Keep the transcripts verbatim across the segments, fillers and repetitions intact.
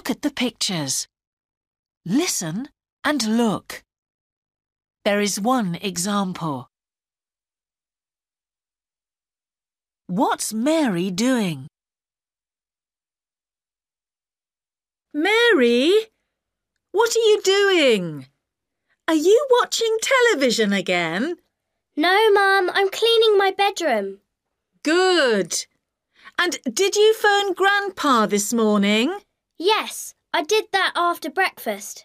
look at the pictures. Listen and look. There is one example. What's Mary doing? Mary, what are you doing? Are you watching television again? No, Mum, I'm cleaning my bedroom. Good. And did you phone Grandpa this morning? Yes, I did that after breakfast.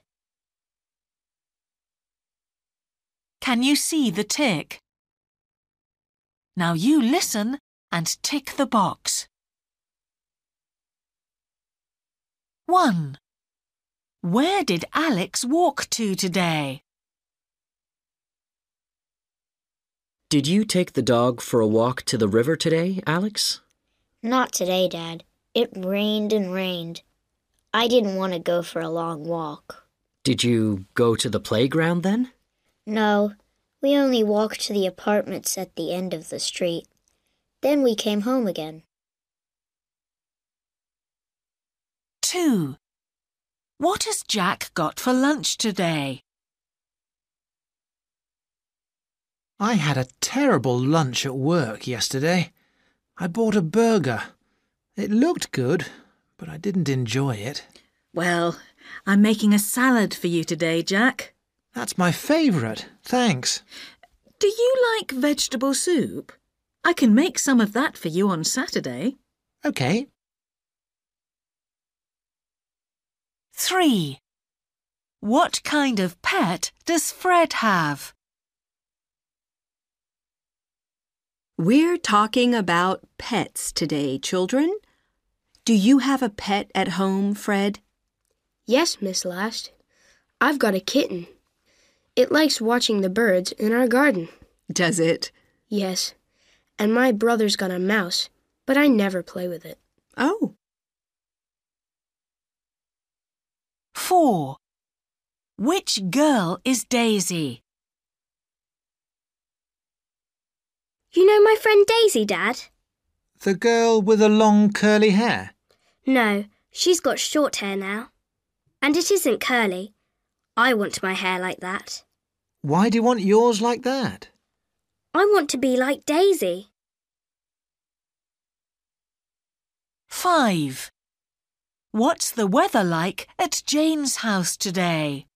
Can you see the tick? Now you listen and tick the box. one. Where did Alex walk to today? Did you take the dog for a walk to the river today, Alex? Not today, Dad. It rained and rained. I didn't want to go for a long walk. Did you go to the playground then? No, we only walked to the apartments at the end of the street. Then we came home again. two. What has Jack got for lunch today? I had a terrible lunch at work yesterday. I bought a burger. It looked good, but I didn't enjoy it. Well, I'm making a salad for you today, Jack. That's my favourite, thanks. Do you like vegetable soup? I can make some of that for you on Saturday. OK. three. What kind of pet does Fred have? We're talking about pets today, children. Do you have a pet at home, Fred? Yes, Miss Last. I've got a kitten. It likes watching the birds in our garden. Does it? Yes. And my brother's got a mouse, but I never play with it. Oh. four. Which girl is Daisy? You know my friend Daisy, Dad? The girl with the long curly hair? No, she's got short hair now. And it isn't curly. I want my hair like that. Why do you want yours like that? I want to be like Daisy. five. What's the weather like at Jane's house today?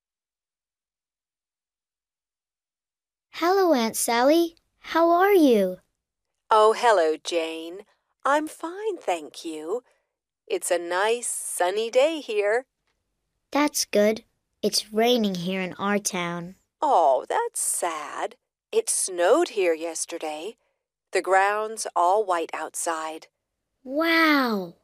Hello, Aunt Sally. How are you? Oh, hello, Jane. I'm fine, thank you. It's a nice, sunny day here. That's good. It's raining here in our town. Oh, that's sad. It snowed here yesterday. The ground's all white outside. Wow!